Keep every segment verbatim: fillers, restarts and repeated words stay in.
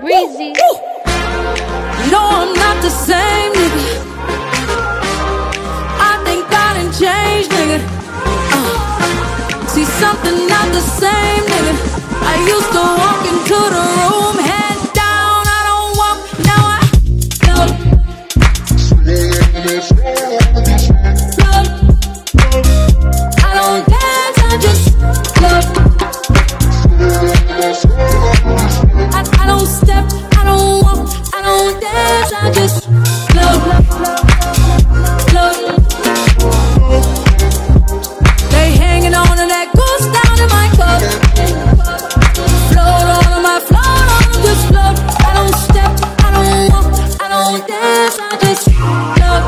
Breezy. No, I'm not the same, nigga. I think I done changed, nigga. Uh, see something not the same, nigga. I used to walk into the room, head down. I don't walk, now I love. Love. I don't dance, I just love. I, I don't step, I don't walk, I don't dance, I just love, love. They hanging on and that goes down in my cup. Float on them, I float on them, just float. I don't step, I don't walk, I don't dance, I just love.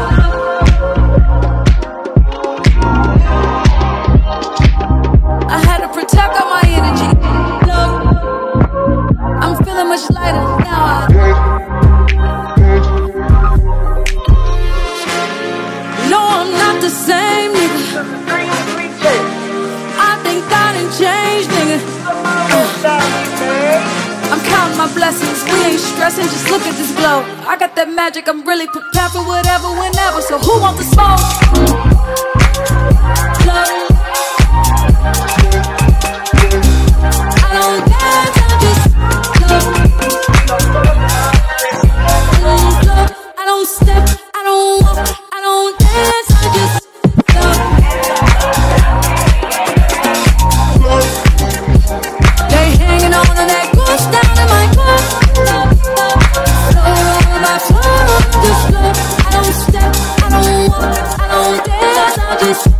I had to protect all my energy, love. I'm feeling much lighter now. I No, I'm not the same, nigga. I think I done changed, nigga. Uh, I'm counting my blessings. We ain't stressing, just look at this glow. I got that magic, I'm really prepared for whatever, whenever. So who wants the smoke? Love. I don't dance, I just love. Love. I don't step, I don't walk, I don't dance, I just love. They hanging on and that goes down in my cup. Float on my floor, just love. I don't step, I don't walk, I don't dance, I just